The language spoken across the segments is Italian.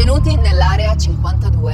Benvenuti nell'area 52.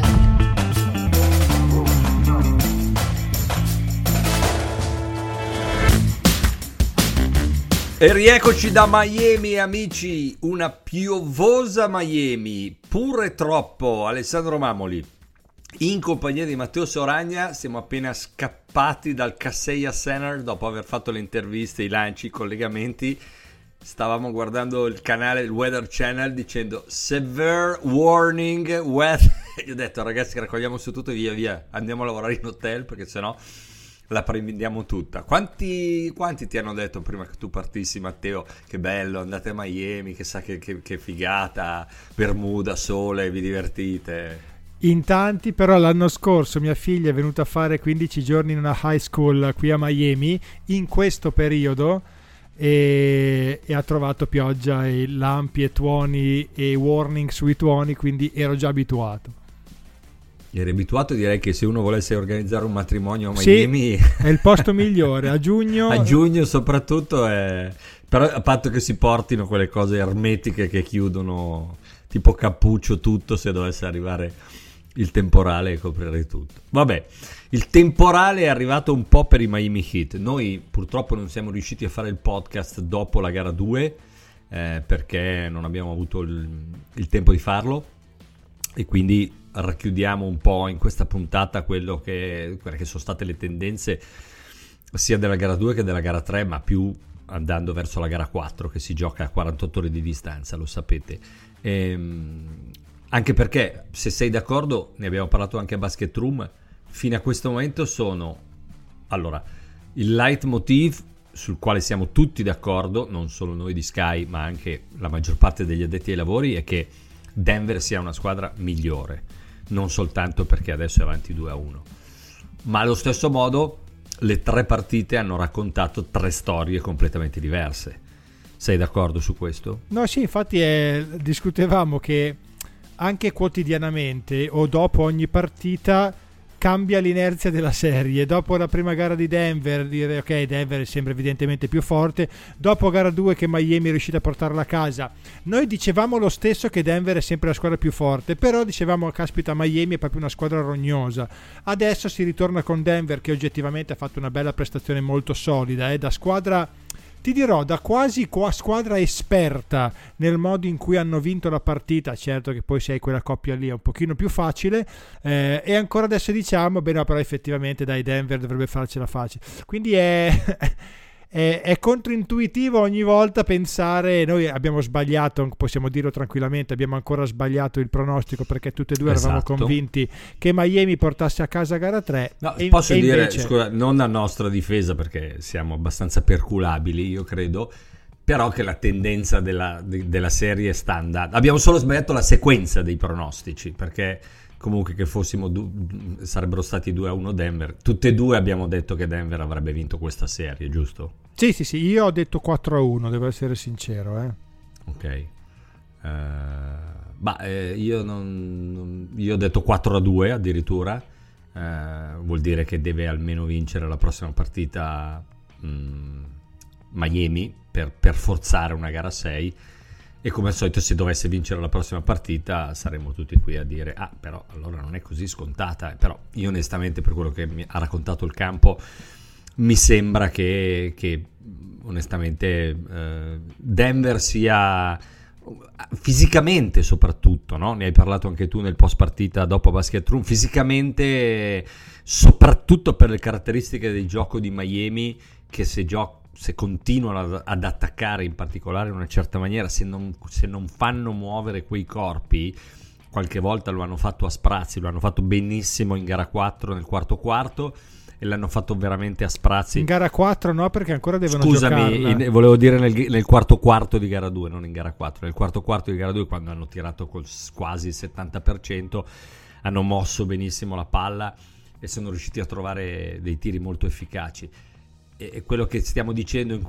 E rieccoci da Miami, amici, una piovosa Miami, pure troppo. Alessandro Mamoli, in compagnia di Matteo Soragna, siamo appena scappati dal Kaseya Center dopo aver fatto le interviste, i lanci, i collegamenti. Stavamo guardando il canale, il Weather Channel, dicendo severe warning weather. Gli ho detto, ragazzi, raccogliamo su tutto e via, andiamo a lavorare in hotel perché sennò la prendiamo tutta. Quanti ti hanno detto prima che tu partissi, Matteo, che bello, andate a Miami, che sa che figata, Bermuda, sole, vi divertite? In tanti, però l'anno scorso mia figlia è venuta a fare 15 giorni in una high school qui a Miami in questo periodo e ha trovato pioggia e lampi e tuoni e warning sui tuoni, quindi ero già abituato. Eri abituato, direi che se uno volesse organizzare un matrimonio a Miami, sì, è il posto migliore, a giugno. A giugno soprattutto, però a patto che si portino quelle cose ermetiche che chiudono tipo cappuccio tutto se dovesse arrivare il temporale e coprire tutto. Vabbè, il temporale è arrivato un po' per i Miami Heat. Noi purtroppo non siamo riusciti a fare il podcast dopo la gara 2 perché non abbiamo avuto il tempo di farlo, e quindi racchiudiamo un po' in questa puntata quelle che sono state le tendenze sia della gara 2 che della gara 3, ma più andando verso la gara 4 che si gioca a 48 ore di distanza, lo sapete. Anche perché, se sei d'accordo, ne abbiamo parlato anche a Basket Room, fino a questo momento allora, il leitmotiv sul quale siamo tutti d'accordo, non solo noi di Sky ma anche la maggior parte degli addetti ai lavori, è che Denver sia una squadra migliore, non soltanto perché adesso è avanti 2-1, ma allo stesso modo le 3 partite hanno raccontato 3 storie completamente diverse. Sei d'accordo su questo? No, sì, infatti discutevamo che anche quotidianamente o dopo ogni partita cambia l'inerzia della serie. Dopo la prima gara di Denver dire ok, Denver sembra evidentemente più forte, dopo gara 2 che Miami è riuscita a portarla a casa noi dicevamo lo stesso, che Denver è sempre la squadra più forte, però dicevamo caspita, Miami è proprio una squadra rognosa. Adesso si ritorna con Denver che oggettivamente ha fatto una bella prestazione molto solida, da squadra, ti dirò, da quasi squadra esperta nel modo in cui hanno vinto la partita. Certo che poi se hai quella coppia lì è un pochino più facile, e ancora adesso diciamo beh no, però effettivamente dai, Denver dovrebbe farcela facile, quindi è controintuitivo ogni volta pensare. Noi abbiamo sbagliato, possiamo dirlo tranquillamente, abbiamo ancora sbagliato il pronostico perché tutte e due eravamo convinti che Miami portasse a casa gara 3. No, posso dire, invece, scusa, non a nostra difesa perché siamo abbastanza perculabili, io credo, però che la tendenza della serie sta andando. Abbiamo solo sbagliato la sequenza dei pronostici, perché comunque che fossimo sarebbero stati 2-1 Denver, tutte e due abbiamo detto che Denver avrebbe vinto questa serie, giusto? Sì, io ho detto 4-1, devo essere sincero. Ok, io ho detto 4-2 addirittura, vuol dire che deve almeno vincere la prossima partita Miami per forzare una gara 6. E come al solito, se dovesse vincere la prossima partita saremmo tutti qui a dire però allora non è così scontata. Però io onestamente, per quello che mi ha raccontato il campo, mi sembra che onestamente Denver sia fisicamente, soprattutto, no? Ne hai parlato anche tu nel post partita dopo Basket Room, fisicamente, soprattutto per le caratteristiche del gioco di Miami, che se continuano ad attaccare in particolare in una certa maniera, se non fanno muovere quei corpi, qualche volta lo hanno fatto a sprazzi, lo hanno fatto benissimo in gara 4 nel quarto e l'hanno fatto veramente a sprazzi in gara 4, no, perché ancora devono giocarla. Volevo dire nel quarto di gara 2, non in gara 4, nel quarto di gara 2, quando hanno tirato col quasi il 70%, hanno mosso benissimo la palla e sono riusciti a trovare dei tiri molto efficaci. E quello che stiamo dicendo in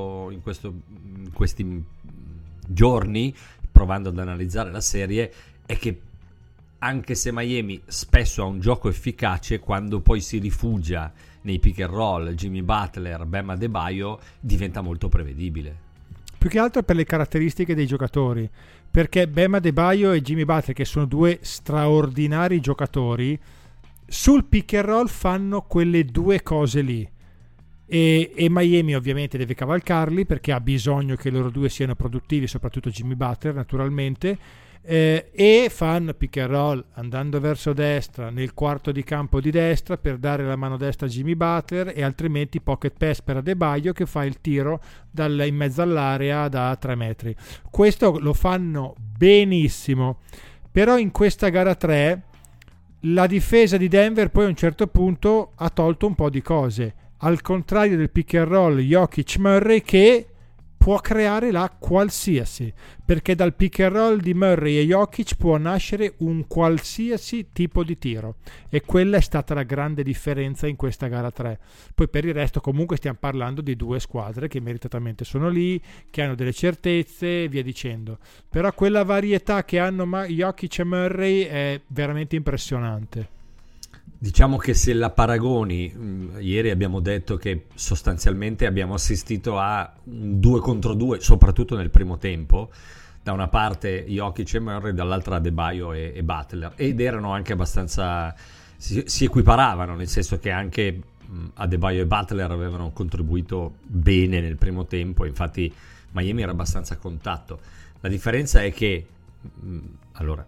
questi giorni, provando ad analizzare la serie, è che anche se Miami spesso ha un gioco efficace, quando poi si rifugia nei pick and roll, Jimmy Butler, Bam Adebayo, diventa molto prevedibile. Più che altro per le caratteristiche dei giocatori, perché Bam Adebayo e Jimmy Butler, che sono due straordinari giocatori, sul pick and roll fanno quelle due cose lì, e Miami ovviamente deve cavalcarli perché ha bisogno che loro due siano produttivi, soprattutto Jimmy Butler naturalmente, e fanno pick and roll andando verso destra nel quarto di campo di destra per dare la mano destra a Jimmy Butler, e altrimenti pocket pass per Adebayo che fa il tiro in mezzo all'area da 3 metri. Questo lo fanno benissimo, però in questa gara 3 la difesa di Denver poi a un certo punto ha tolto un po' di cose, al contrario del pick and roll Jokic-Murray, che può creare la qualsiasi, perché dal pick and roll di Murray e Jokic può nascere un qualsiasi tipo di tiro, e quella è stata la grande differenza in questa gara 3. Poi per il resto comunque stiamo parlando di due squadre che meritatamente sono lì, che hanno delle certezze e via dicendo, però quella varietà che hanno Jokic e Murray è veramente impressionante. Diciamo che se la paragoni, ieri abbiamo detto che sostanzialmente abbiamo assistito a un 2 contro 2, soprattutto nel primo tempo, da una parte Jokic e Murray, dall'altra Adebayo e Butler, ed erano anche abbastanza, si equiparavano, nel senso che anche Adebayo e Butler avevano contribuito bene nel primo tempo, infatti Miami era abbastanza a contatto. La differenza è che allora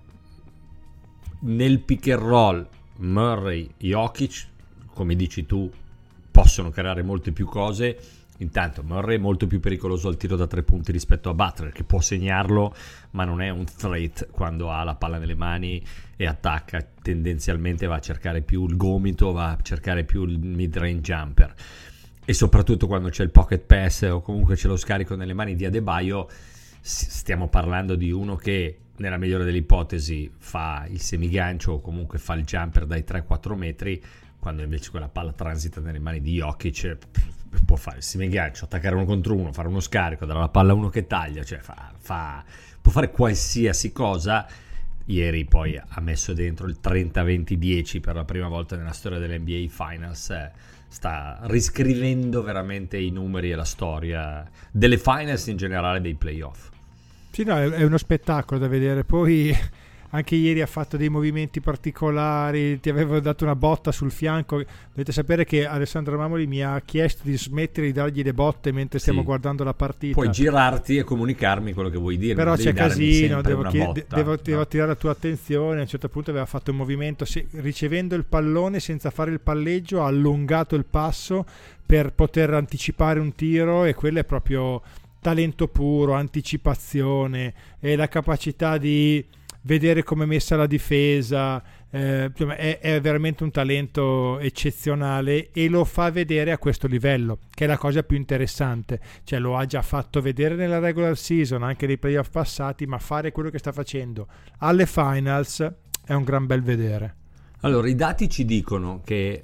nel pick and roll Murray, Jokic, come dici tu, possono creare molte più cose. Intanto Murray è molto più pericoloso al tiro da 3 punti rispetto a Butler, che può segnarlo ma non è un threat quando ha la palla nelle mani e attacca. Tendenzialmente va a cercare più il gomito, va a cercare più il mid range jumper, e soprattutto quando c'è il pocket pass o comunque c'è lo scarico nelle mani di Adebayo, stiamo parlando di uno che nella migliore delle ipotesi fa il semigancio o comunque fa il jumper dai 3-4 metri, quando invece quella palla transita nelle mani di Jokic, può fare il semigancio, attaccare uno contro uno, fare uno scarico, dare la palla a uno che taglia, cioè può fare qualsiasi cosa. Ieri poi ha messo dentro il 30-20-10 per la prima volta nella storia dell'NBA Finals, sta riscrivendo veramente i numeri e la storia delle Finals, in generale dei playoff. Sì, no, è uno spettacolo da vedere. Poi anche ieri ha fatto dei movimenti particolari, ti avevo dato una botta sul fianco. Dovete sapere che Alessandro Mamoli mi ha chiesto di smettere di dargli le botte mentre stiamo guardando la partita. Puoi girarti e comunicarmi quello che vuoi dire, però c'è casino, devo no. attirare la tua attenzione. A un certo punto aveva fatto un movimento, ricevendo il pallone senza fare il palleggio ha allungato il passo per poter anticipare un tiro, e quello è proprio talento puro, anticipazione e la capacità di vedere come è messa la difesa, è veramente un talento eccezionale, e lo fa vedere a questo livello, che è la cosa più interessante. Cioè, lo ha già fatto vedere nella regular season, anche nei playoff passati, ma fare quello che sta facendo alle finals è un gran bel vedere. Allora, i dati ci dicono che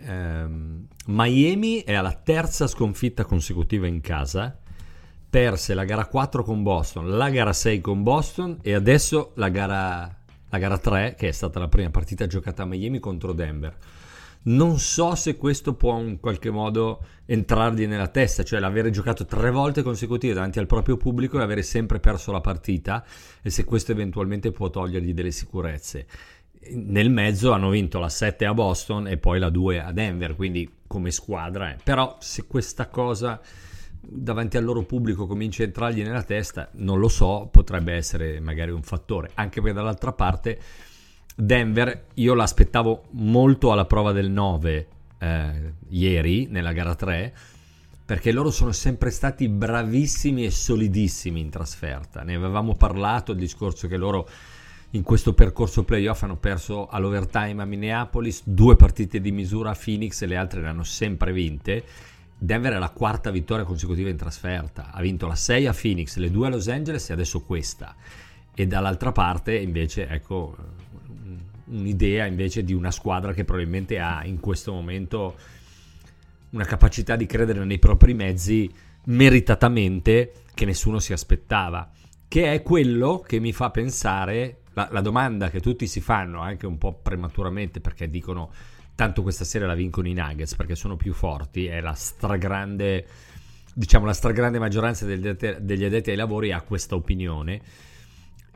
Miami è alla terza sconfitta consecutiva in casa, perse la gara 4 con Boston, la gara 6 con Boston e adesso la gara 3, che è stata la prima partita giocata a Miami contro Denver. Non so se questo può in qualche modo entrargli nella testa, cioè l'avere giocato 3 volte consecutive davanti al proprio pubblico e avere sempre perso la partita, e se questo eventualmente può togliergli delle sicurezze. Nel mezzo hanno vinto la 7 a Boston e poi la 2 a Denver, quindi come squadra però se questa cosa davanti al loro pubblico comincia a entrargli nella testa, non lo so, potrebbe essere magari un fattore, anche perché dall'altra parte Denver io l'aspettavo molto alla prova del 9 ieri nella gara 3, perché loro sono sempre stati bravissimi e solidissimi in trasferta. Ne avevamo parlato, il discorso che loro in questo percorso playoff hanno perso all'overtime a Minneapolis, 2 partite di misura a Phoenix e le altre le hanno sempre vinte. Denver è la 4ª vittoria consecutiva in trasferta, ha vinto la 6 a Phoenix, le 2 a Los Angeles e adesso questa. E dall'altra parte invece ecco un'idea invece di una squadra che probabilmente ha in questo momento una capacità di credere nei propri mezzi meritatamente, che nessuno si aspettava, che è quello che mi fa pensare la domanda che tutti si fanno anche un po' prematuramente, perché dicono tanto questa serie la vincono i Nuggets perché sono più forti, è la stragrande maggioranza degli addetti ai lavori ha questa opinione.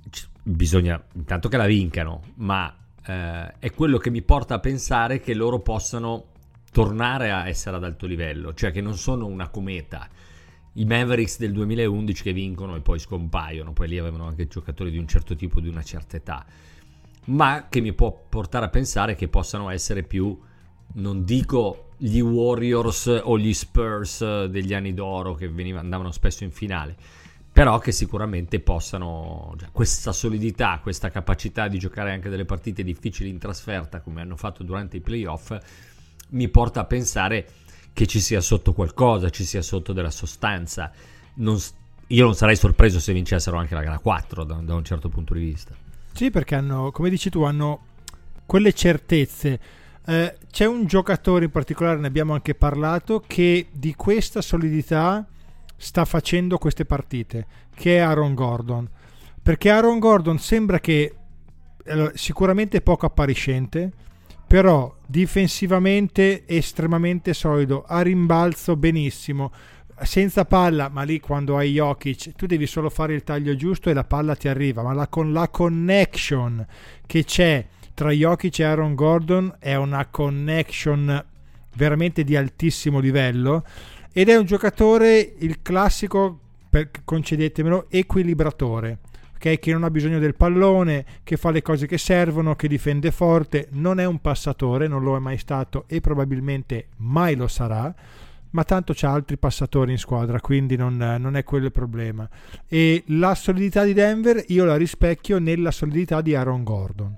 bisogna intanto che la vincano, ma è quello che mi porta a pensare che loro possano tornare a essere ad alto livello, cioè che non sono una cometa. I Mavericks del 2011 che vincono e poi scompaiono, poi lì avevano anche giocatori di un certo tipo, di una certa età, ma che mi può portare a pensare che possano essere più, non dico gli Warriors o gli Spurs degli anni d'oro che andavano spesso in finale, però che sicuramente possano, cioè, questa solidità, questa capacità di giocare anche delle partite difficili in trasferta come hanno fatto durante i playoff, mi porta a pensare che ci sia sotto qualcosa, ci sia sotto della sostanza. Io non sarei sorpreso se vincessero anche la gara 4 da un certo punto di vista. Sì, perché hanno, come dici tu, hanno quelle certezze. C'è un giocatore in particolare, ne abbiamo anche parlato, che di questa solidità sta facendo queste partite, che è Aaron Gordon, perché Aaron Gordon sembra che sicuramente poco appariscente, però difensivamente estremamente solido, a rimbalzo benissimo, senza palla, ma lì quando hai Jokic tu devi solo fare il taglio giusto e la palla ti arriva, ma con la connection che c'è tra Jokic e Aaron Gordon è una connection veramente di altissimo livello, ed è un giocatore, il classico, concedetemelo, equilibratore, okay? Che non ha bisogno del pallone, che fa le cose che servono, che difende forte, non è un passatore, non lo è mai stato e probabilmente mai lo sarà, ma tanto c'ha altri passatori in squadra, quindi non è quello il problema. E la solidità di Denver io la rispecchio nella solidità di Aaron Gordon.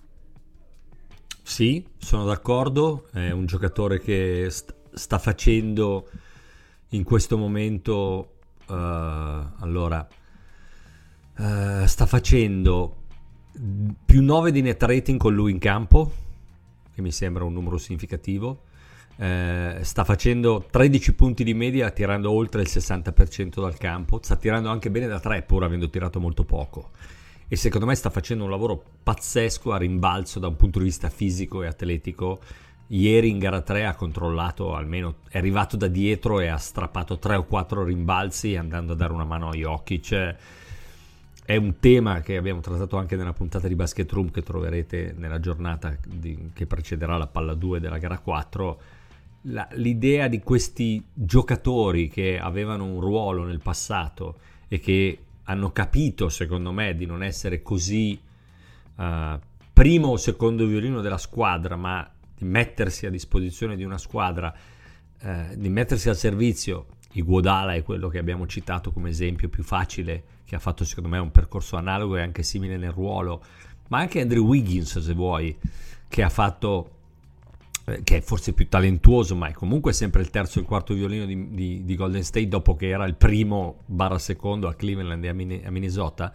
Sì, sono d'accordo, è un giocatore che sta facendo in questo momento sta facendo più 9 di net rating con lui in campo, che mi sembra un numero significativo. Sta facendo 13 punti di media tirando oltre il 60% dal campo, sta tirando anche bene da 3 pur avendo tirato molto poco, e secondo me sta facendo un lavoro pazzesco a rimbalzo da un punto di vista fisico e atletico. Ieri in gara 3 ha controllato, almeno è arrivato da dietro e ha strappato 3 o 4 rimbalzi andando a dare una mano a Jokic. È un tema che abbiamo trattato anche nella puntata di Basket Room che troverete nella giornata che precederà la palla 2 della gara 4. L'idea di questi giocatori che avevano un ruolo nel passato e che hanno capito, secondo me, di non essere così primo o secondo violino della squadra, ma di mettersi a disposizione di una squadra, di mettersi al servizio. Iguodala è quello che abbiamo citato come esempio più facile, che ha fatto secondo me un percorso analogo e anche simile nel ruolo, ma anche Andrew Wiggins, se vuoi, che ha fatto, che è forse più talentuoso, ma è comunque sempre il terzo e il quarto violino di Golden State, dopo che era il primo / secondo a Cleveland e a Minnesota,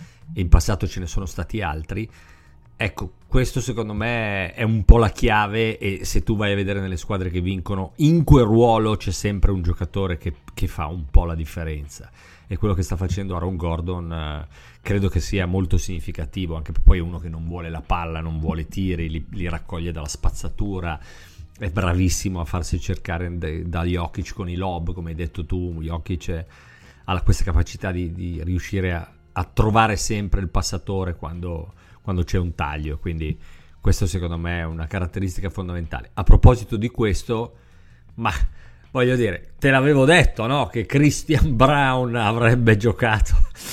e in passato ce ne sono stati altri. Ecco, questo secondo me è un po' la chiave, e se tu vai a vedere nelle squadre che vincono, in quel ruolo c'è sempre un giocatore che fa un po' la differenza, e quello che sta facendo Aaron Gordon credo che sia molto significativo, anche perché poi è uno che non vuole la palla, non vuole tiri, li raccoglie dalla spazzatura, è bravissimo a farsi cercare da Jokic con i lob, come hai detto tu. Jokic ha questa capacità di riuscire a trovare sempre il passatore quando c'è un taglio, quindi questo secondo me è una caratteristica fondamentale. A proposito di questo, ma voglio dire, te l'avevo detto, no? Che Christian Braun avrebbe giocato.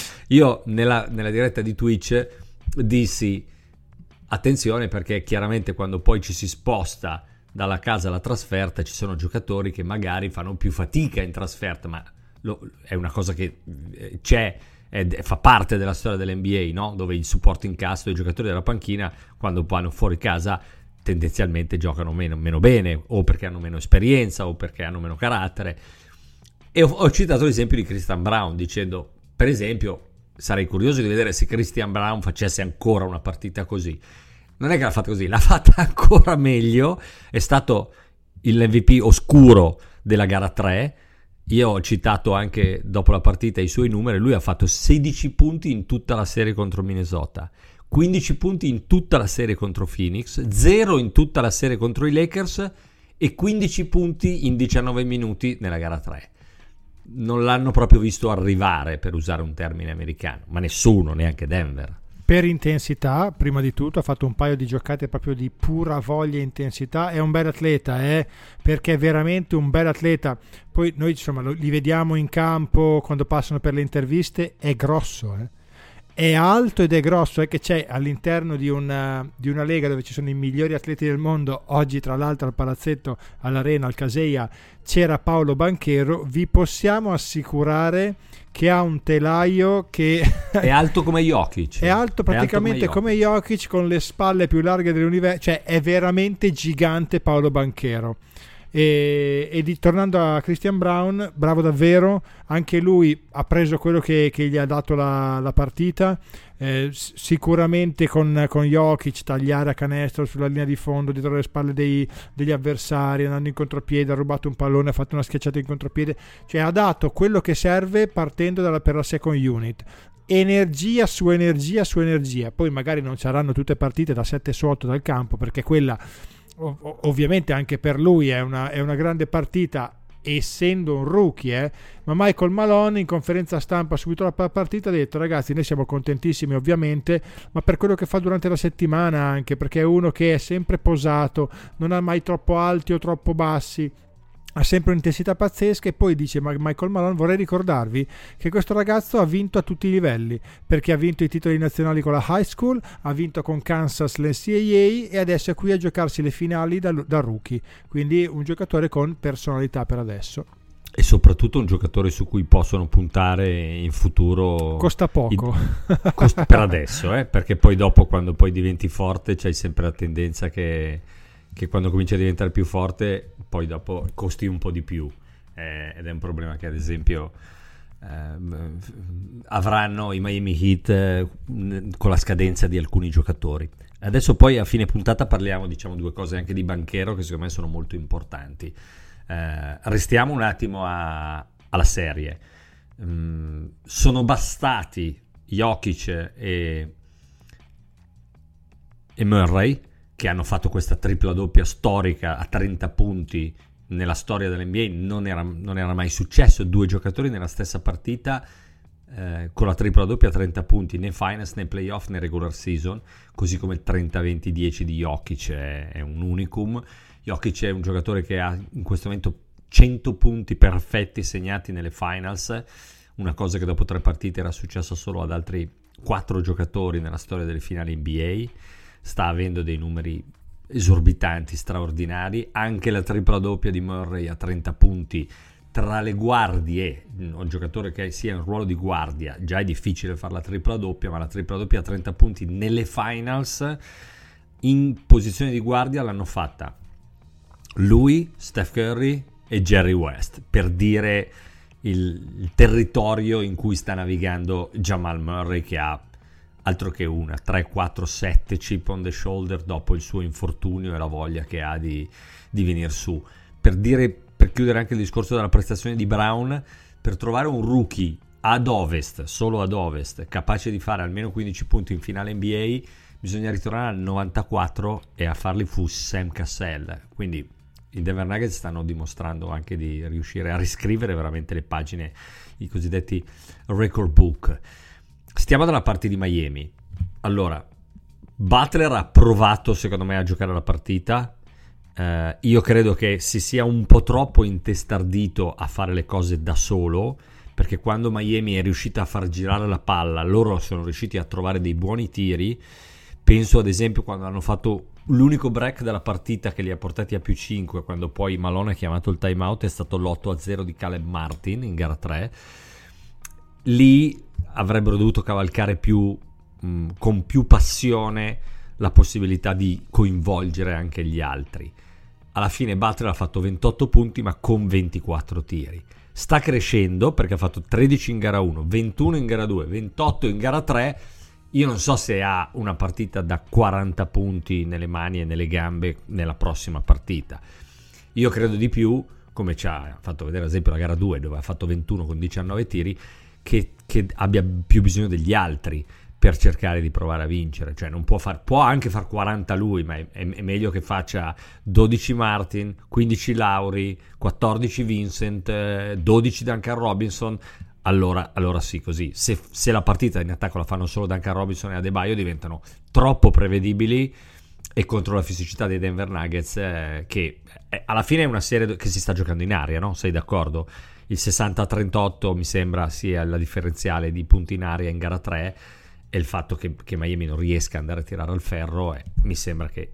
Io nella diretta di Twitch dissi attenzione, perché chiaramente quando poi ci si sposta dalla casa alla trasferta ci sono giocatori che magari fanno più fatica in trasferta, ma è una cosa che c'è, fa parte della storia dell'NBA, no? Dove il supporting cast, i giocatori della panchina, quando vanno fuori casa tendenzialmente giocano meno bene, o perché hanno meno esperienza o perché hanno meno carattere. E ho citato l'esempio di Christian Braun dicendo, per esempio, sarei curioso di vedere se Christian Braun facesse ancora una partita così. Non è che l'ha fatta così, l'ha fatta ancora meglio, è stato l'MVP oscuro della gara 3. Io ho citato anche dopo la partita i suoi numeri. Lui ha fatto 16 punti in tutta la serie contro Minnesota, 15 punti in tutta la serie contro Phoenix, 0 in tutta la serie contro i Lakers e 15 punti in 19 minuti nella gara 3. non l'hanno proprio visto arrivare, per usare un termine americano, ma nessuno, neanche Denver. Per intensità, prima di tutto, ha fatto un paio di giocate proprio di pura voglia e intensità. È un bel atleta, perché è veramente un bel atleta. Poi noi insomma li vediamo in campo quando passano per le interviste, è grosso, è alto ed è grosso, è che c'è all'interno di una lega dove ci sono i migliori atleti del mondo. Oggi tra l'altro al palazzetto, all'Arena, al Caseia, c'era Paolo Banchero. Vi possiamo assicurare che ha un telaio che è alto come Jokic, è alto praticamente come Jokic, con le spalle più larghe dell'universo, cioè è veramente gigante Paolo Banchero. Tornando a Christian Braun, bravo davvero, anche lui ha preso quello che gli ha dato la partita. Sicuramente con Jokic tagliare a canestro sulla linea di fondo dietro le spalle degli avversari, andando in contropiede, ha rubato un pallone, ha fatto una schiacciata in contropiede, cioè ha dato quello che serve partendo per la second unit. Energia su energia su energia. Poi magari non saranno tutte partite da 7 su 8 dal campo, perché quella ovviamente anche per lui è una grande partita, essendo un rookie, ma Michael Malone in conferenza stampa subito la partita ha detto: ragazzi, noi siamo contentissimi ovviamente, ma per quello che fa durante la settimana, anche perché è uno che è sempre posato, non ha mai troppo alti o troppo bassi, ha sempre un'intensità pazzesca. E poi dice Michael Malone: vorrei ricordarvi che questo ragazzo ha vinto a tutti i livelli, perché ha vinto i titoli nazionali con la high school, ha vinto con Kansas l'NCAA e adesso è qui a giocarsi le finali da rookie. Quindi un giocatore con personalità per adesso, e soprattutto un giocatore su cui possono puntare in futuro. Costa poco per adesso, perché poi dopo, quando poi diventi forte, c'hai sempre la tendenza che quando cominci a diventare più forte poi dopo costi un po' di più, ed è un problema che ad esempio avranno i Miami Heat con la scadenza di alcuni giocatori. Adesso poi a fine puntata parliamo, diciamo, due cose anche di Banchero che secondo me sono molto importanti. Restiamo un attimo alla serie. Sono bastati Jokic e Murray, che hanno fatto questa tripla doppia storica a 30 punti. Nella storia dell'NBA non era mai successo, 2 giocatori nella stessa partita con la tripla doppia a 30 punti, né finals né playoff né regular season, così come il 30-20-10 di Jokic è un unicum. Jokic è un giocatore che ha in questo momento 100 punti perfetti segnati nelle finals, una cosa che dopo 3 partite era successa solo ad altri 4 giocatori nella storia delle finali NBA. Sta avendo dei numeri esorbitanti, straordinari. Anche la tripla doppia di Murray a 30 punti tra le guardie, un giocatore che sia in ruolo di guardia, già è difficile fare la tripla doppia, ma la tripla doppia a 30 punti nelle finals in posizione di guardia l'hanno fatta lui, Steph Curry e Jerry West, per dire il territorio in cui sta navigando Jamal Murray, che ha altro che 3-4-7 chip on the shoulder dopo il suo infortunio e la voglia che ha di venire su. Per chiudere anche il discorso della prestazione di Brown, per trovare un rookie solo ad Ovest, capace di fare almeno 15 punti in finale NBA, bisogna ritornare al 94 e a farli fu Sam Cassell. Quindi i Denver Nuggets stanno dimostrando anche di riuscire a riscrivere veramente le pagine, i cosiddetti record book. Stiamo dalla parte di Miami. Allora, Butler ha provato secondo me a giocare la partita. Io credo che si sia un po' troppo intestardito a fare le cose da solo, perché quando Miami è riuscita a far girare la palla, loro sono riusciti a trovare dei buoni tiri. Penso ad esempio quando hanno fatto l'unico break della partita che li ha portati a più 5, quando poi Malone ha chiamato il timeout, è stato l'8-0 di Caleb Martin in gara 3. Lì avrebbero dovuto cavalcare con più passione la possibilità di coinvolgere anche gli altri. Alla fine Butler ha fatto 28 punti ma con 24 tiri. Sta crescendo perché ha fatto 13 in gara 1, 21 in gara 2, 28 in gara 3. Io non so se ha una partita da 40 punti nelle mani e nelle gambe nella prossima partita. Io credo di più, come ci ha fatto vedere ad esempio la gara 2 dove ha fatto 21 con 19 tiri, che abbia più bisogno degli altri per cercare di provare a vincere. Cioè può anche far 40 lui, ma è meglio che faccia 12 Martin, 15 Lowry, 14 Vincent, 12 Duncan Robinson. Allora sì, così. Se la partita in attacco la fanno solo Duncan Robinson e Adebayo, diventano troppo prevedibili, e contro la fisicità dei Denver Nuggets, che alla fine è una serie che si sta giocando in aria, no? Sei d'accordo? Il 60-38 mi sembra sia la differenziale di punti in aria in gara 3, e il fatto che Miami non riesca ad andare a tirare al ferro, mi sembra che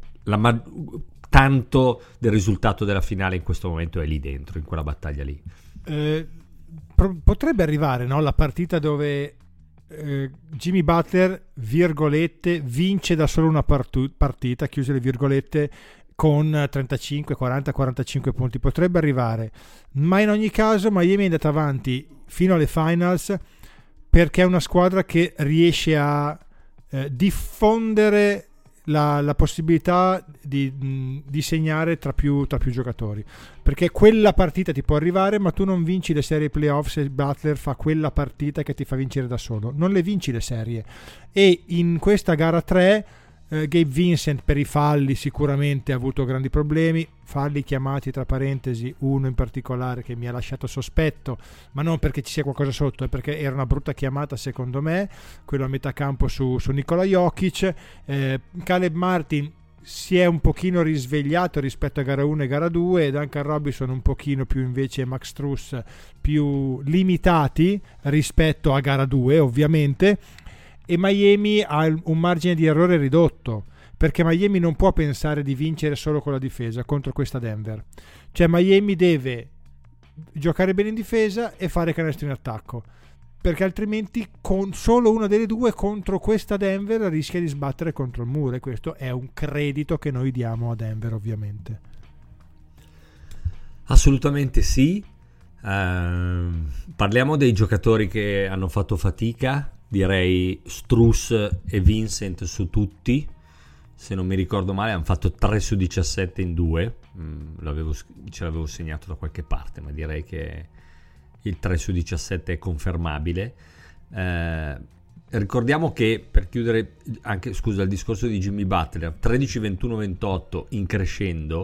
tanto del risultato della finale in questo momento è lì dentro, in quella battaglia lì. Potrebbe arrivare, no, la partita dove Jimmy Butler, virgolette, vince da solo una partita, chiuse le virgolette, con 35, 40, 45 punti. Potrebbe arrivare, ma in ogni caso Miami è andata avanti fino alle finals perché è una squadra che riesce a diffondere la possibilità di segnare tra più giocatori, perché quella partita ti può arrivare, ma tu non vinci le serie playoff se Butler fa quella partita che ti fa vincere da solo, non le vinci le serie. E in questa gara 3 Gabe Vincent, per i falli, sicuramente ha avuto grandi problemi, falli chiamati tra parentesi, uno in particolare che mi ha lasciato sospetto, ma non perché ci sia qualcosa sotto, è perché era una brutta chiamata secondo me, quello a metà campo su Nikola Jokic. Caleb Martin si è un pochino risvegliato rispetto a gara 1 e gara 2, Duncan Robinson un pochino più, invece Max Strus più limitati rispetto a gara 2 ovviamente, e Miami ha un margine di errore ridotto, perché Miami non può pensare di vincere solo con la difesa contro questa Denver. Cioè Miami deve giocare bene in difesa e fare canestro in attacco, perché altrimenti con solo una delle due contro questa Denver rischia di sbattere contro il muro, e questo è un credito che noi diamo a Denver, ovviamente. Assolutamente sì. Parliamo dei giocatori che hanno fatto fatica. Direi Strus e Vincent su tutti, se non mi ricordo male hanno fatto 3 su 17 in 2, ce l'avevo segnato da qualche parte, ma direi che il 3 su 17 è confermabile. Ricordiamo che, per chiudere anche il discorso di Jimmy Butler, 13, 21, 28 in crescendo.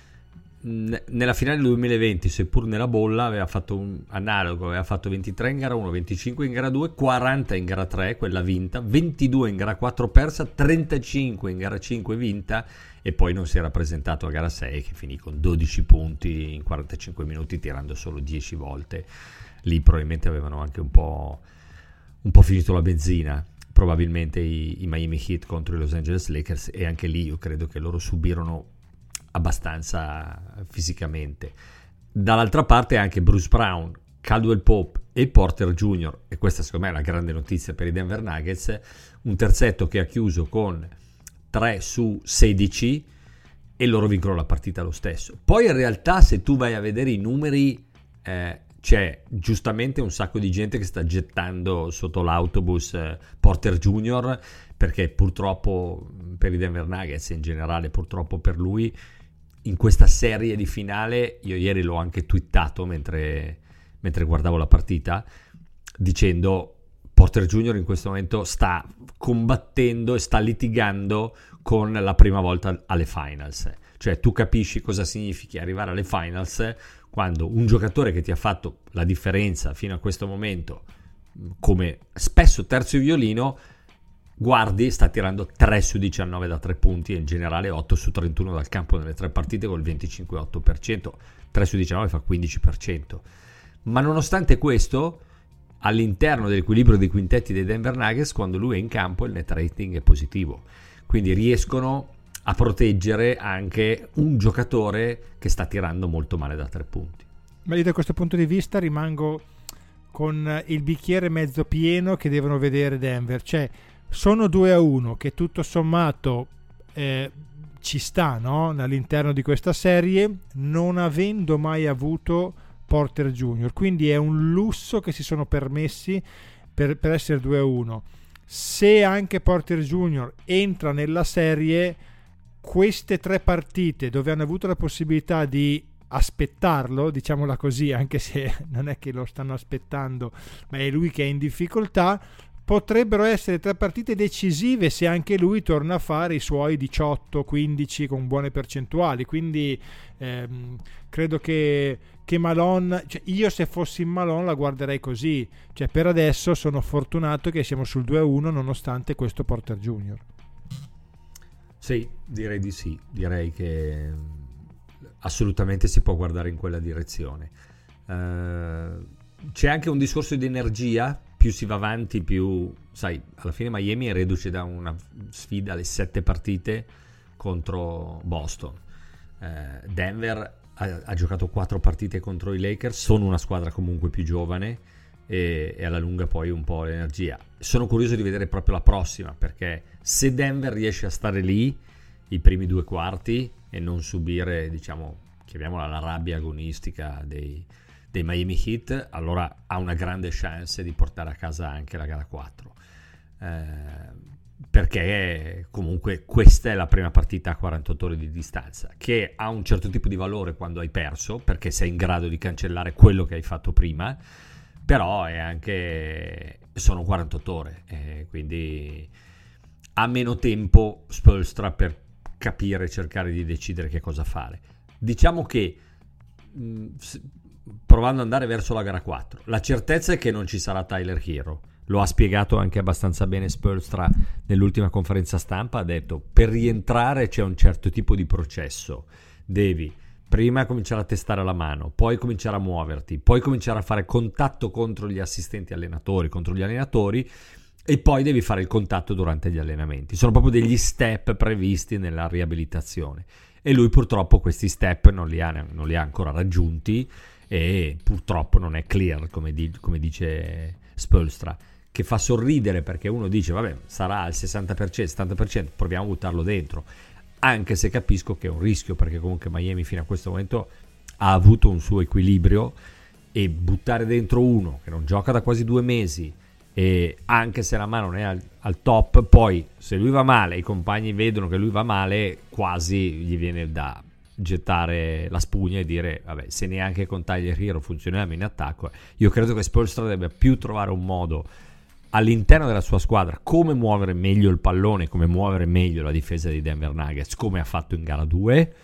Nella finale del 2020, seppur nella bolla, aveva fatto un analogo, aveva fatto 23 in gara 1, 25 in gara 2, 40 in gara 3, quella vinta, 22 in gara 4 persa, 35 in gara 5 vinta, e poi non si era presentato a gara 6 che finì con 12 punti in 45 minuti tirando solo 10 volte. Lì probabilmente avevano anche un po' finito la benzina, probabilmente i Miami Heat contro i Los Angeles Lakers, e anche lì io credo che loro subirono abbastanza fisicamente. Dall'altra parte anche Bruce Brown, Caldwell Pope e Porter Jr., e questa secondo me è la grande notizia per i Denver Nuggets, un terzetto che ha chiuso con 3 su 16 e loro vincono la partita lo stesso. Poi in realtà, se tu vai a vedere i numeri, c'è giustamente un sacco di gente che sta gettando sotto l'autobus Porter Jr., perché purtroppo per i Denver Nuggets, in generale purtroppo per lui, in questa serie di finale, io ieri l'ho anche twittato mentre guardavo la partita, dicendo Porter Jr. in questo momento sta combattendo e sta litigando con la prima volta alle finals. Cioè tu capisci cosa significa arrivare alle finals quando un giocatore che ti ha fatto la differenza fino a questo momento come spesso terzo violino, guardi, sta tirando 3 su 19 da 3 punti e in generale 8 su 31 dal campo nelle 3 partite col 25,8%, 3 su 19 fa 15%. Ma nonostante questo, all'interno dell'equilibrio dei quintetti dei Denver Nuggets, quando lui è in campo il net rating è positivo, quindi riescono a proteggere anche un giocatore che sta tirando molto male da 3 punti. Ma io da questo punto di vista rimango con il bicchiere mezzo pieno che devono vedere Denver, cioè sono 2-1 che tutto sommato ci sta, no? All'interno di questa serie, non avendo mai avuto Porter Jr., quindi è un lusso che si sono permessi per essere 2-1. Se anche Porter Jr. entra nella serie, queste 3 partite dove hanno avuto la possibilità di aspettarlo, diciamola così, anche se non è che lo stanno aspettando, ma è lui che è in difficoltà, potrebbero essere 3 partite decisive se anche lui torna a fare i suoi 18-15 con buone percentuali, quindi credo che Malone, cioè io se fossi in Malone la guarderei così, cioè per adesso sono fortunato che siamo sul 2-1 nonostante questo Porter Junior. Sì, direi di sì, direi che assolutamente si può guardare in quella direzione. C'è anche un discorso di energia, più si va avanti più, sai, alla fine Miami è reduce da una sfida alle 7 partite contro Boston. Denver ha giocato 4 partite contro i Lakers, sono una squadra comunque più giovane e alla lunga poi un po' l'energia. Sono curioso di vedere proprio la prossima, perché se Denver riesce a stare lì i primi 2 quarti e non subire, diciamo, chiamiamola la rabbia agonistica dei Miami Heat, allora ha una grande chance di portare a casa anche la gara 4, perché comunque questa è la prima partita a 48 ore di distanza, che ha un certo tipo di valore quando hai perso, perché sei in grado di cancellare quello che hai fatto prima, però è anche, sono 48 ore, quindi ha meno tempo Spoelstra per capire e cercare di decidere che cosa fare. Diciamo che provando ad andare verso la gara 4, la certezza è che non ci sarà Tyler Hero. Lo ha spiegato anche abbastanza bene Spoelstra nell'ultima conferenza stampa, ha detto per rientrare c'è un certo tipo di processo, devi prima cominciare a testare la mano, poi cominciare a muoverti, poi cominciare a fare contatto contro gli assistenti allenatori, contro gli allenatori, e poi devi fare il contatto durante gli allenamenti. Sono proprio degli step previsti nella riabilitazione e lui purtroppo questi step non li ha ancora raggiunti e purtroppo non è clear, come dice Spoelstra, che fa sorridere perché uno dice vabbè, sarà al 60%, 70%, proviamo a buttarlo dentro, anche se capisco che è un rischio, perché comunque Miami fino a questo momento ha avuto un suo equilibrio, e buttare dentro uno che non gioca da quasi 2 mesi, e anche se la mano non è al top, poi se lui va male, i compagni vedono che lui va male, quasi gli viene da gettare la spugna e dire vabbè, se neanche con Tyler Hero funzioniamo in attacco. Io credo che Spoelstra debba più trovare un modo all'interno della sua squadra come muovere meglio il pallone, come muovere meglio la difesa di Denver Nuggets, come ha fatto in gara 2,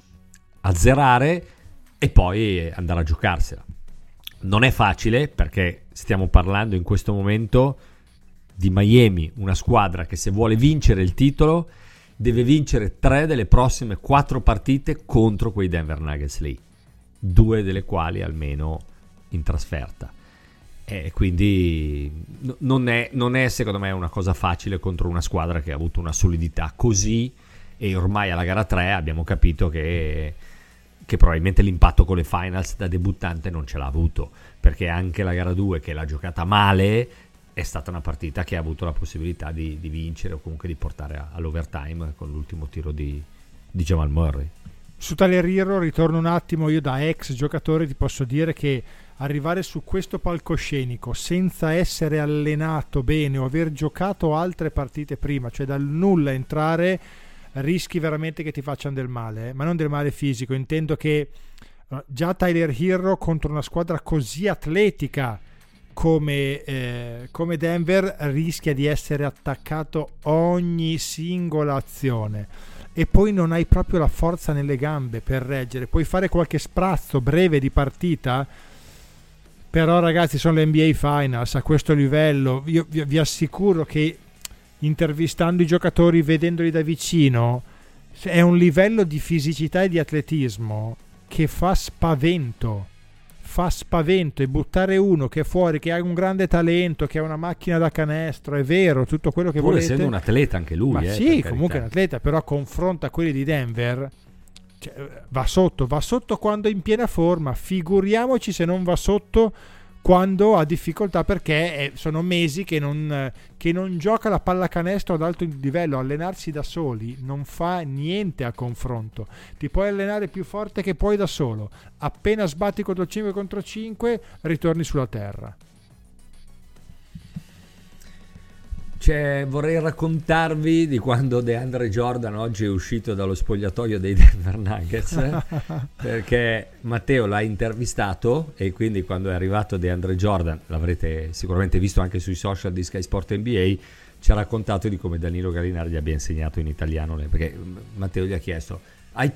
azzerare e poi andare a giocarsela. Non è facile, perché stiamo parlando in questo momento di Miami, una squadra che se vuole vincere il titolo deve vincere 3 delle prossime 4 partite contro quei Denver Nuggets lì, 2 delle quali almeno in trasferta. E quindi non è secondo me una cosa facile contro una squadra che ha avuto una solidità così, e ormai alla gara 3 abbiamo capito che probabilmente l'impatto con le finals da debuttante non ce l'ha avuto, perché anche la gara 2, che l'ha giocata male, è stata una partita che ha avuto la possibilità di vincere o comunque di portare all'overtime con l'ultimo tiro di Jamal Murray. Su Tyler Hero ritorno un attimo. Io da ex giocatore ti posso dire che arrivare su questo palcoscenico senza essere allenato bene o aver giocato altre partite prima, cioè dal nulla entrare, rischi veramente che ti facciano del male, ma non del male fisico, intendo che già Tyler Hero contro una squadra così atletica come Denver rischia di essere attaccato ogni singola azione, e poi non hai proprio la forza nelle gambe per reggere. Puoi fare qualche sprazzo breve di partita, però ragazzi sono le NBA Finals, a questo livello io vi assicuro che intervistando i giocatori, vedendoli da vicino, è un livello di fisicità e di atletismo che fa spavento, e buttare uno che è fuori, che ha un grande talento, che ha una macchina da canestro, è vero, tutto quello che volete, essendo un atleta anche lui, ma sì, comunque è un atleta, però confronta quelli di Denver, cioè, va sotto quando è in piena forma, figuriamoci se non va sotto quando ha difficoltà, perché sono mesi che non gioca la pallacanestro ad alto livello. Allenarsi da soli non fa niente a confronto, ti puoi allenare più forte che puoi da solo, appena sbatti contro 5 contro 5 ritorni sulla terra. vorrei raccontarvi di quando DeAndre Jordan oggi è uscito dallo spogliatoio dei Denver Nuggets, perché Matteo l'ha intervistato e quindi quando è arrivato DeAndre Jordan, l'avrete sicuramente visto anche sui social di Sky Sport NBA, ci ha raccontato di come Danilo Gallinari gli abbia insegnato in italiano, perché Matteo gli ha chiesto: sai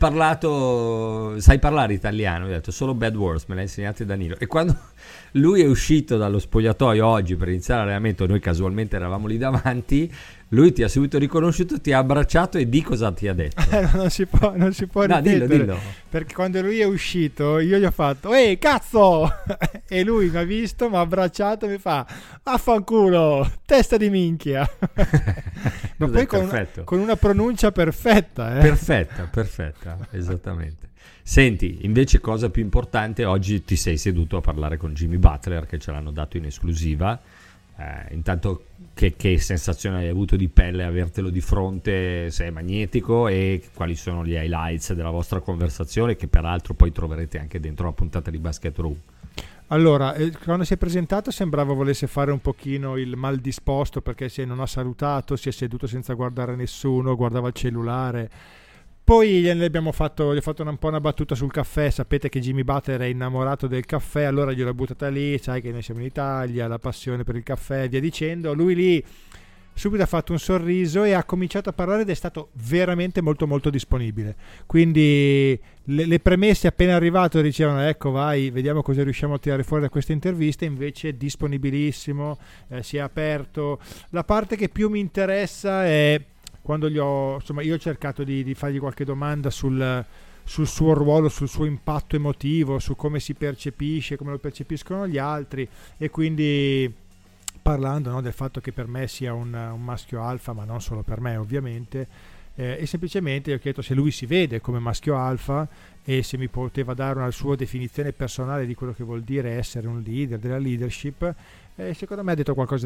parlare italiano? Gli ha detto: solo bad words, me l'ha insegnato Danilo. E quando lui è uscito dallo spogliatoio oggi per iniziare l'allenamento, noi casualmente eravamo lì davanti, lui ti ha subito riconosciuto, ti ha abbracciato e di cosa ti ha detto? Non si può No, ripetere, dillo. perché quando lui è uscito io gli ho fatto ehi cazzo e lui mi ha visto, mi ha abbracciato e mi fa affanculo, testa di minchia. Ma poi con una pronuncia perfetta, perfetta, esattamente. Senti, invece cosa più importante, oggi ti sei seduto a parlare con Jimmy Butler, che ce l'hanno dato in esclusiva. Intanto che sensazione hai avuto di pelle avertelo di fronte, se è magnetico, e quali sono gli highlights della vostra conversazione, che peraltro poi troverete anche dentro la puntata di Basket Room? Allora, quando si è presentato sembrava volesse fare un pochino il mal disposto, perché non ha salutato, si è seduto senza guardare nessuno, guardava il cellulare. Poi gli ho fatto un po' una battuta sul caffè. Sapete che Jimmy Butler è innamorato del caffè, allora gliel'ho buttata lì, sai che noi siamo in Italia, la passione per il caffè e via dicendo. Lui lì subito ha fatto un sorriso e ha cominciato a parlare ed è stato veramente molto molto disponibile. Quindi le premesse appena arrivato dicevano: ecco, vai, vediamo cosa riusciamo a tirare fuori da questa intervista. Invece disponibilissimo, si è aperto. La parte che più mi interessa è quando io ho cercato di fargli qualche domanda sul suo ruolo, sul suo impatto emotivo, su come si percepisce, come lo percepiscono gli altri, e quindi parlando, no, del fatto che per me sia un maschio alfa, ma non solo per me ovviamente, e semplicemente gli ho chiesto se lui si vede come maschio alfa e se mi poteva dare una sua definizione personale di quello che vuol dire essere un leader, della leadership. E secondo me ha detto qualcosa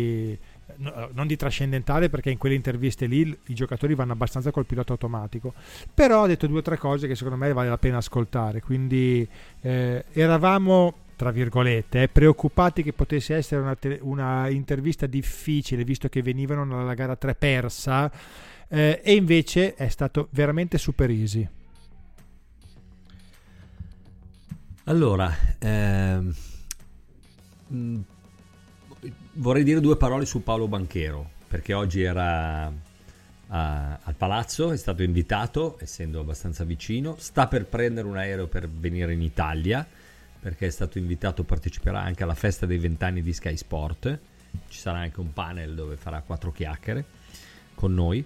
non di trascendentale, perché in quelle interviste lì i giocatori vanno abbastanza col pilota automatico, però ha detto 2 o 3 cose che secondo me vale la pena ascoltare. Quindi eravamo, tra virgolette, preoccupati che potesse essere una intervista difficile, visto che venivano dalla gara 3 persa, e invece è stato veramente super easy. Allora, vorrei dire 2 parole su Paolo Banchero, perché oggi era al Palazzo, è stato invitato, essendo abbastanza vicino, sta per prendere un aereo per venire in Italia, perché è stato invitato, parteciperà anche alla festa dei 20 anni di Sky Sport, ci sarà anche un panel dove farà 4 chiacchiere con noi.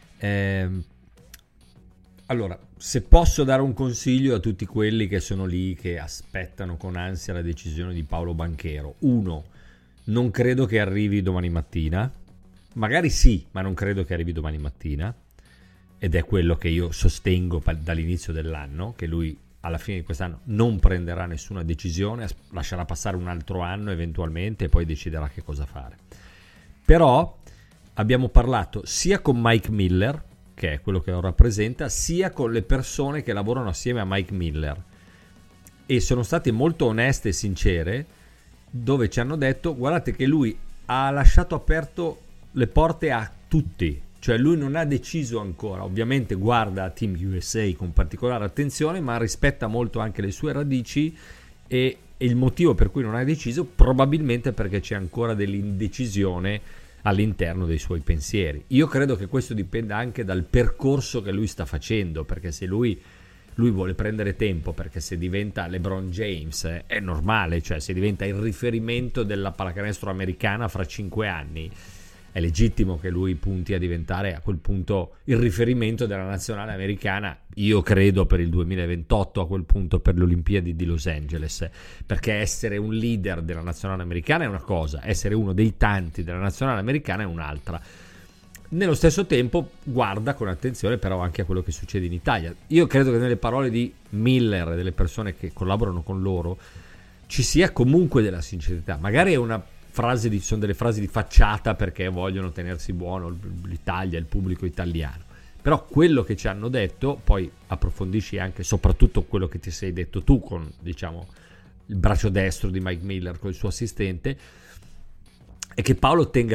Allora, se posso dare un consiglio a tutti quelli che sono lì, che aspettano con ansia la decisione di Paolo Banchero: 1, non credo che arrivi domani mattina, magari sì, ma non credo che arrivi domani mattina, ed è quello che io sostengo dall'inizio dell'anno, che lui alla fine di quest'anno non prenderà nessuna decisione, lascerà passare un altro anno eventualmente e poi deciderà che cosa fare. Però abbiamo parlato sia con Mike Miller, che è quello che lo rappresenta, sia con le persone che lavorano assieme a Mike Miller, e sono state molto oneste e sincere, dove ci hanno detto: guardate che lui ha lasciato aperto le porte a tutti, cioè lui non ha deciso ancora, ovviamente guarda a Team USA con particolare attenzione, ma rispetta molto anche le sue radici, e il motivo per cui non ha deciso probabilmente perché c'è ancora dell'indecisione all'interno dei suoi pensieri. Io credo che questo dipenda anche dal percorso che lui sta facendo, perché se lui vuole prendere tempo, perché se diventa LeBron James è normale, cioè se diventa il riferimento della pallacanestro americana fra 5 anni è legittimo che lui punti a diventare a quel punto il riferimento della nazionale americana, io credo per il 2028, a quel punto per le Olimpiadi di Los Angeles, perché essere un leader della nazionale americana è una cosa, essere uno dei tanti della nazionale americana è un'altra. Nello stesso tempo guarda con attenzione però anche a quello che succede in Italia. Io credo che nelle parole di Miller e delle persone che collaborano con loro ci sia comunque della sincerità. Magari è una frase sono delle frasi di facciata perché vogliono tenersi buono l'Italia, il pubblico italiano, però quello che ci hanno detto, poi approfondisci anche soprattutto quello che ti sei detto tu con, diciamo, il braccio destro di Mike Miller con il suo assistente, è che Paolo tenga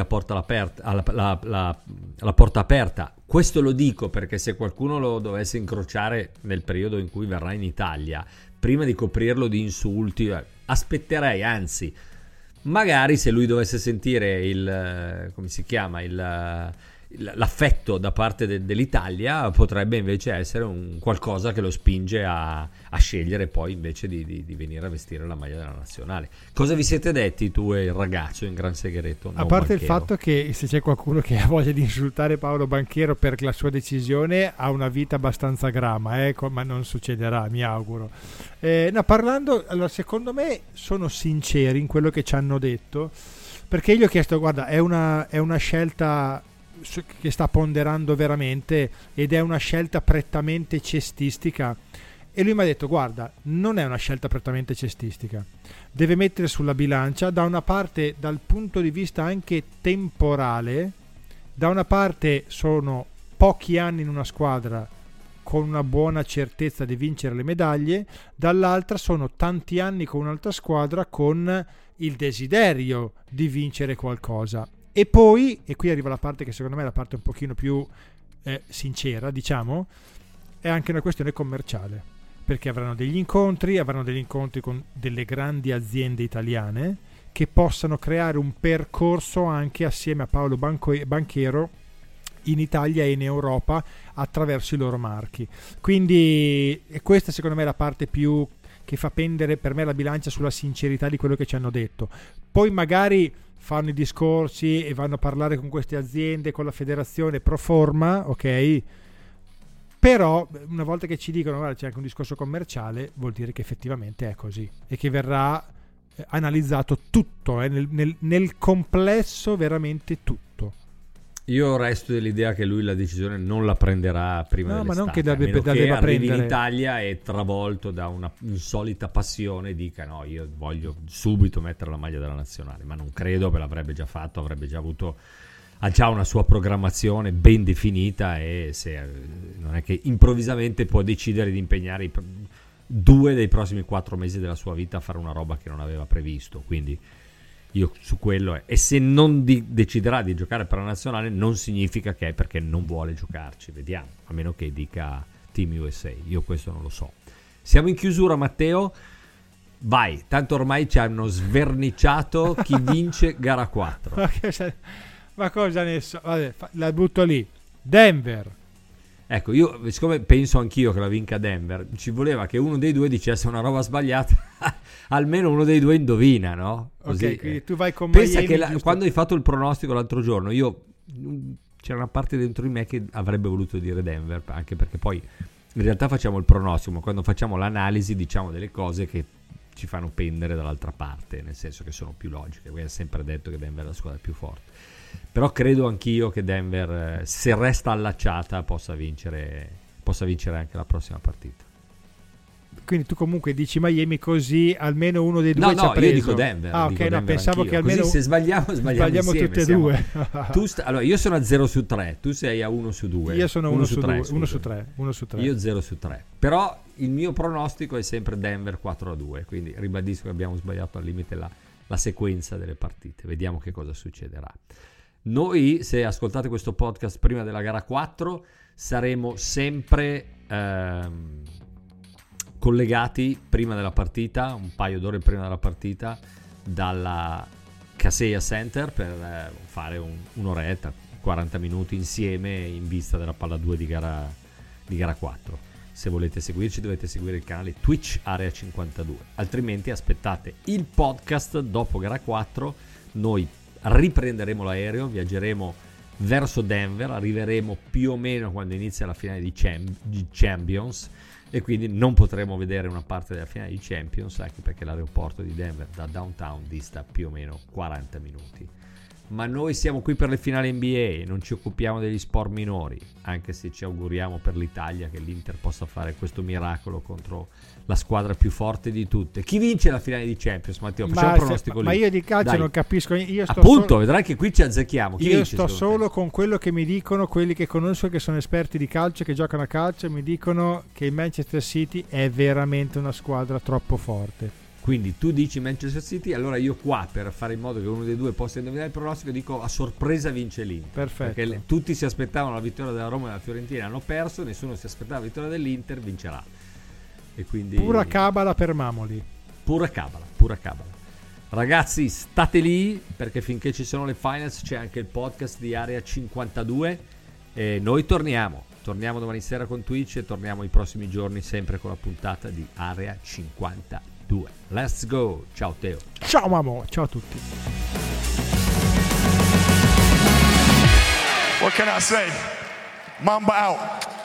la porta aperta. Questo lo dico perché se qualcuno lo dovesse incrociare nel periodo in cui verrà in Italia, prima di coprirlo di insulti, aspetterei, anzi, magari se lui dovesse sentire come si chiama, l'affetto da parte dell'Italia, potrebbe invece essere un qualcosa che lo spinge a scegliere poi invece di venire a vestire la maglia della nazionale. Cosa vi siete detti tu e il ragazzo in gran segreto? A parte il fatto che se c'è qualcuno che ha voglia di insultare Paolo Banchero per la sua decisione, ha una vita abbastanza grama, ma non succederà, mi auguro. No, parlando, allora, secondo me sono sinceri in quello che ci hanno detto, perché io gli ho chiesto, guarda, è una scelta che sta ponderando veramente ed è una scelta prettamente cestistica, e lui mi ha detto guarda, non è una scelta prettamente cestistica, deve mettere sulla bilancia da una parte dal punto di vista anche temporale, da una parte sono pochi anni in una squadra con una buona certezza di vincere le medaglie, dall'altra sono tanti anni con un'altra squadra con il desiderio di vincere qualcosa. E poi, e qui arriva la parte che secondo me è la parte un pochino più sincera, diciamo, è anche una questione commerciale, perché avranno degli incontri con delle grandi aziende italiane che possano creare un percorso anche assieme a Paolo Banchero in Italia e in Europa attraverso i loro marchi. Quindi e questa secondo me è la parte più che fa pendere per me la bilancia sulla sincerità di quello che ci hanno detto. Poi magari fanno i discorsi e vanno a parlare con queste aziende, con la federazione pro forma, ok? Però una volta che ci dicono guarda, c'è anche un discorso commerciale, vuol dire che effettivamente è così e che verrà analizzato tutto, nel complesso, veramente tutto. Io resto dell'idea che lui la decisione non la prenderà prima dell'estate, ma non che arrivi prendere in Italia e travolto da una insolita passione dica no, io voglio subito mettere la maglia della nazionale, ma non credo, che l'avrebbe già fatto, ha già una sua programmazione ben definita e non è che improvvisamente può decidere di impegnare 2 dei prossimi 4 mesi della sua vita a fare una roba che non aveva previsto, quindi io su quello e se non deciderà di giocare per la nazionale non significa che è perché non vuole giocarci, vediamo, a meno che dica Team USA, io questo non lo so. Siamo in chiusura, Matteo, vai, tanto ormai ci hanno sverniciato chi vince gara 4. Ma cosa ne so, vabbè, la butto lì, Denver. Ecco, io siccome penso anch'io che la vinca Denver, ci voleva che uno dei due dicesse una roba sbagliata, almeno uno dei due indovina, no? Così, ok, quindi tu vai con pensa Miami, che quando hai fatto il pronostico l'altro giorno, c'era una parte dentro di me che avrebbe voluto dire Denver, anche perché poi in realtà facciamo il pronostico, ma quando facciamo l'analisi diciamo delle cose che ci fanno pendere dall'altra parte, nel senso che sono più logiche. Voi avete sempre detto che Denver è la squadra più forte, però credo anch'io che Denver, se resta allacciata, possa vincere anche la prossima partita. Quindi tu comunque dici Miami, così almeno uno dei due ci ha preso. Io dico Denver. Ah, ok, no, pensavo anch'io. Che almeno così se sbagliamo insieme, tutte e due. Allora, io sono a 0 su 3, tu sei a 1 su 2. Io sono 1 su 3. Io 0 su 3. Però il mio pronostico è sempre Denver 4-2, quindi ribadisco che abbiamo sbagliato al limite la sequenza delle partite. Vediamo che cosa succederà. Noi, se ascoltate questo podcast prima della gara 4, saremo sempre collegati prima della partita, un paio d'ore prima della partita, dalla Kaseya Center per fare un'oretta, 40 minuti insieme in vista della palla 2 di gara 4. Se volete seguirci dovete seguire il canale Twitch Area 52, altrimenti aspettate il podcast dopo gara 4. Noi riprenderemo l'aereo, viaggeremo verso Denver, arriveremo più o meno quando inizia la finale di Champions e quindi non potremo vedere una parte della finale di Champions, anche perché l'aeroporto di Denver da downtown dista più o meno 40 minuti. Ma noi siamo qui per le finali NBA, non ci occupiamo degli sport minori, anche se ci auguriamo per l'Italia che l'Inter possa fare questo miracolo contro la squadra più forte di tutte. Chi vince la finale di Champions, Matteo? Facciamo un pronostico lì. Ma io di calcio non capisco. Appunto, vedrai che qui ci azzecchiamo. Io sto solo con quello che mi dicono quelli che conosco, che sono esperti di calcio, che giocano a calcio, e mi dicono che il Manchester City è veramente una squadra troppo forte. Quindi tu dici Manchester City, allora io qua, per fare in modo che uno dei due possa indovinare il pronostico, dico a sorpresa vince l'Inter. Perfetto. Perché tutti si aspettavano la vittoria della Roma e della Fiorentina, hanno perso, nessuno si aspettava la vittoria dell'Inter, vincerà. E quindi Pura cabala per Mamoli. Pura cabala. Ragazzi, state lì, perché finché ci sono le finals c'è anche il podcast di Area 52 e noi torniamo domani sera con Twitch e torniamo i prossimi giorni sempre con la puntata di Area 52. Let's go. Ciao Teo. Ciao Mamo, ciao a tutti. What can I say? Mamba out.